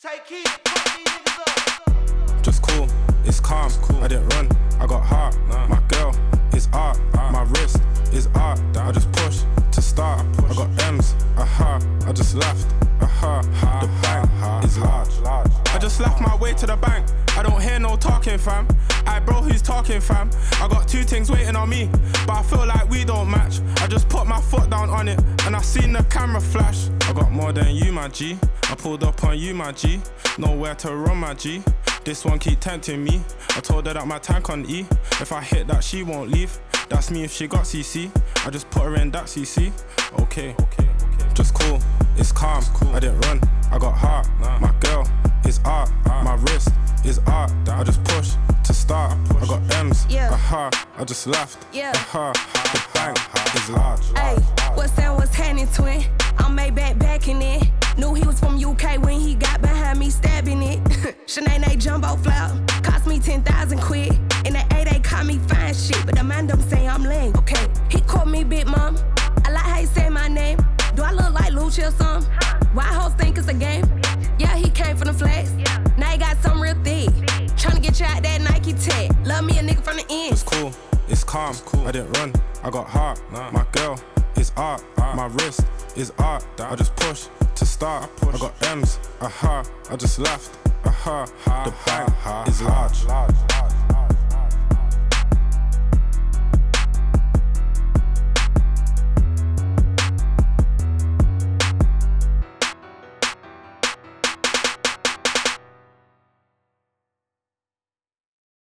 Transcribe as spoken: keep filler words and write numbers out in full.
Take heat, put these niggas up. Just cool, it's calm, cool. I didn't run, I got heart. Nah. My girl is art, art. My wrist is art. I just push to start. I, push. I got M's, aha. I just laughed, aha. Ha, the bank ha, is large. large. I just laughed my way to the bank. I don't hear no talking, fam. I bro, who's talking, fam? I got two things waiting on me, but I feel like we don't match. I just put my foot down on it, and I seen the camera flash. I got more than you, my G. I pulled up on you, my G. Nowhere to run, my G. This one keep tempting me. I told her that my tank on E. If I hit that, she won't leave. That's me if she got C C. I just put her in that C C. Okay, okay, okay. Just cool, it's calm. Cool. I didn't run, I got heart. Nah. My girl is art. art. My wrist is art. I just push to start. I, push. I got M's, yeah. Aha. I just laughed. Yeah. Aha. The bank is large. Hey, what's that? What's happening, twin? I'm Maybach backing it. Knew he was from U K when he got behind me stabbing it. Shanae jumbo flap, cost me ten thousand quid. In the A, they call me fine shit, but the man them say I'm lame. Okay, he called me Big Mom. I like how he say my name. Do I look like Lucci or something? Why hoes think it's a game? Yeah, he came from the flex. Now he got something real thick. Tryna get you out that Nike tech. Love me a nigga from the end. It's cool, it's calm. Cool. I didn't run, I got heart. Nah. My girl is art. art. My wrist is art. Damn. I just push to start. I, push. I got M's, aha. I just laughed, aha. Ha, the bank ha, is large. large, large.